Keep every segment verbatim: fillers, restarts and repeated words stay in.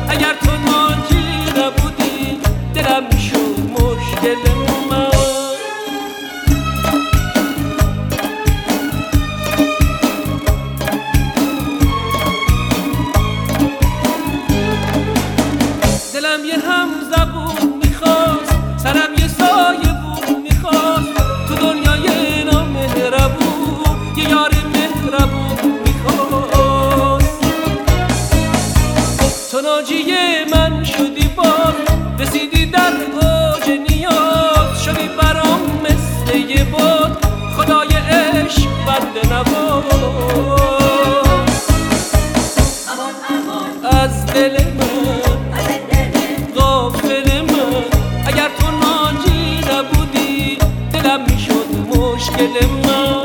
اگر تو ناجی نبودی دلم میشد مشکل من. دلم یه هم زبون میخواست، سرم یه سایه بون میخواست، تو دنیای نامهربون یه یار مهربون میخواست. تو ناجی من شدی باز، رسیدی در اوج نیاز، شدی برام مثل یه باد، خدای عشق بنده نواز. از دل من غافل من، اگر تو ناجی نبودی دلم میشد مشکل من.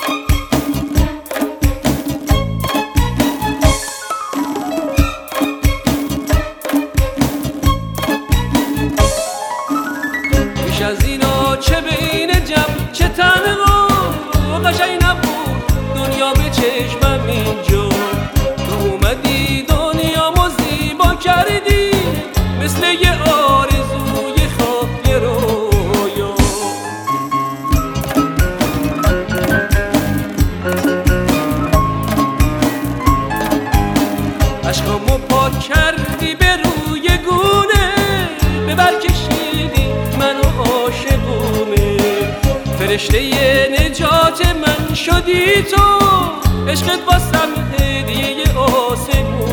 بیش از اینا چه بین جمع چه تنها قشنگ نبود دنیا به چشمم اینجا. تو اومدی دنیامو زیبا کردی مثل یه آرزوی خواب یه رویا. عشقامو پاک کردی به روی گونه، ببر کشیدی منو عاشقونه. فرشته نجات من شدی تو، عشقت واسم هدیه آسمون.